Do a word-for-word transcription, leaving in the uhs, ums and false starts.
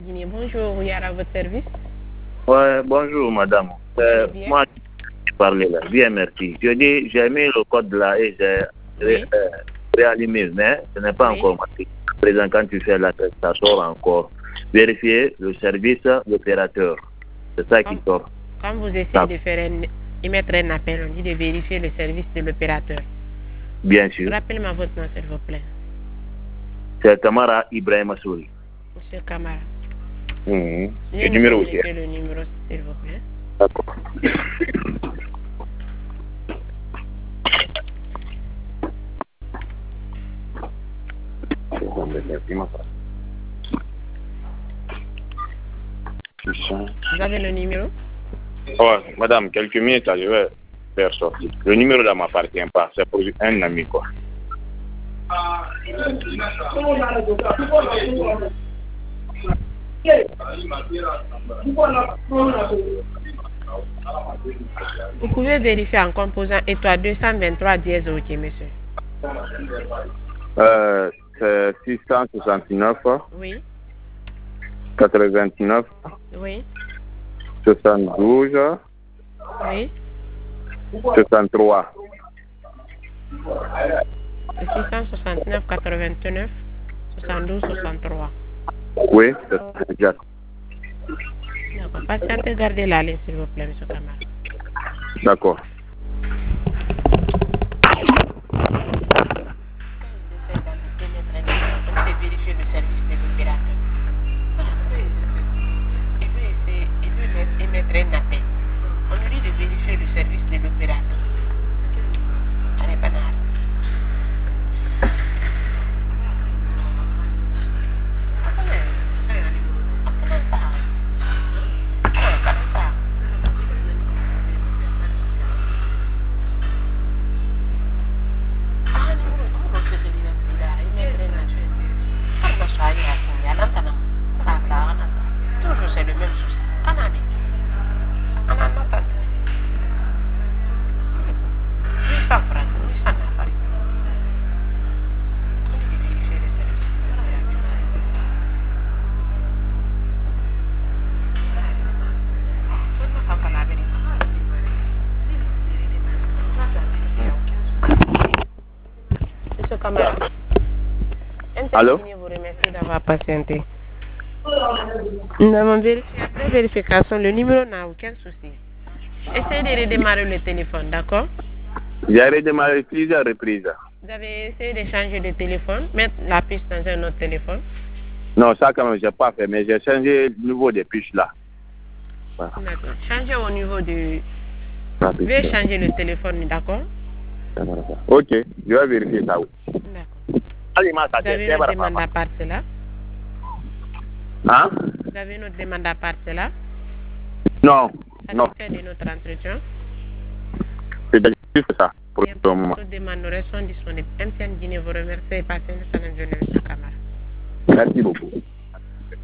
Guinée, bonjour, Yara, à votre service. Ouais, bonjour madame. Euh, moi, je parlais là. Bien, merci. Je dis, j'ai mis le code là et j'ai Oui. euh, réanimé, mais ce n'est pas Oui. encore marqué. Présent, quand tu fais la tête, ça sort encore. Vérifier le service, l'opérateur. C'est ça qui sort. Quand vous essayez de faire un, émettre un appel, on dit de vérifier le service de l'opérateur. Bien sûr. Rappelez-moi votre nom, s'il vous plaît. C'est Kamara Ibrahim Souri. Monsieur Kamara. Mmh. Le numéro aussi. Le numéro, s'il vous plaît. D'accord. Vous avez le numéro? Oh, madame, quelques minutes, je vais faire sortir. Le numéro ne m'appartient pas, c'est pour un ami, quoi. Vous pouvez vérifier en composant étoile deux cent vingt-trois dièse, ok, monsieur. Euh, c'est six cent soixante-neuf. Oui. quatre-vingt-neuf. Oui. soixante-douze. Oui. soixante-trois. six cent soixante-neuf, quatre-vingt-neuf, soixante-douze, soixante-trois. Oui, c'est exact. D'accord. Patientez, gardez la ligne, s'il vous plaît, monsieur Kamara. D'accord. Vérifier le service de l'opérateur. Il veut essayer, il veut émettre un appel. On lui dit de vérifier le service de l'opérateur. Allez, banal. C'est le même souci. huit cents francs, huit cents francs. Monsieur Kamara, Allô? vous remercie d'avoir patienté. Nous avons vérifié après vérification, le numéro n'a aucun souci. Essayez de redémarrer le téléphone, d'accord? J'ai redémarré plusieurs reprises. Vous avez essayé de changer de téléphone, mettre la puce dans un autre téléphone? Non, ça quand même, je n'ai pas fait, mais j'ai changé le niveau des puces là. Voilà. D'accord. Changez au niveau du... Vous pouvez changer le téléphone, d'accord? Ok, je vais vérifier ça. D'accord. Vous avez une autre demande à part cela? Hein? Vous avez une autre demande à part cela? Non, non. Satisfait de notre entretien? C'est juste ça pour Bien, le moment. toutes demandes sont disponibles. M T N Guinée vous remercie et passez une excellente journée, M. Kamara. Merci beaucoup.